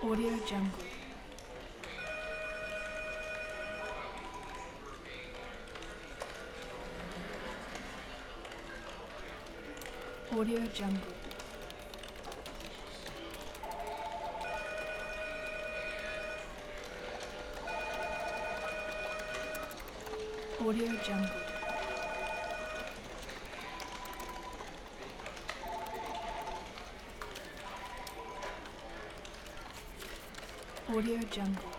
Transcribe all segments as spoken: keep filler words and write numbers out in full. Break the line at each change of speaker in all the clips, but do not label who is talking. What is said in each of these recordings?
Audio Jungle. Audio Jungle. Audio Jungle. Audio Jungle.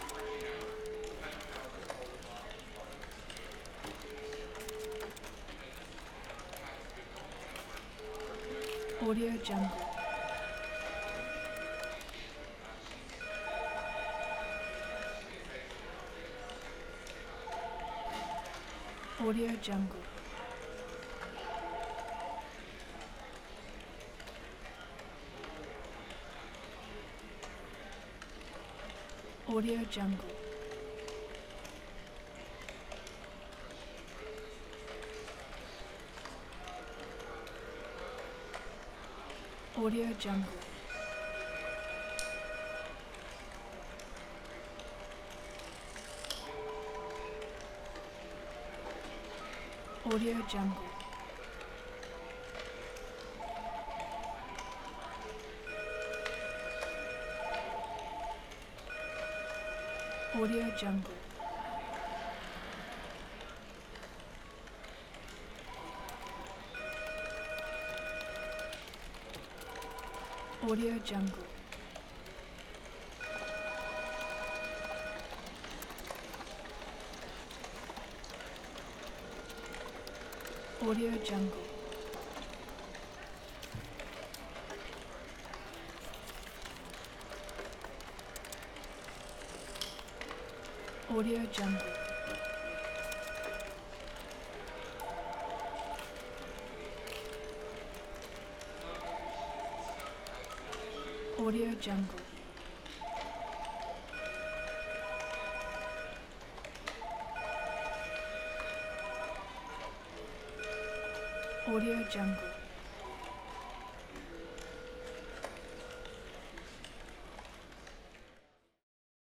Audio Jungle. Audio Jungle. Audio Jungle. Audio Jungle. Audio Jungle. Audio Jungle. Audio Jungle. Audio Jungle. Audio Jungle. Audio Jungle. Audio Jungle.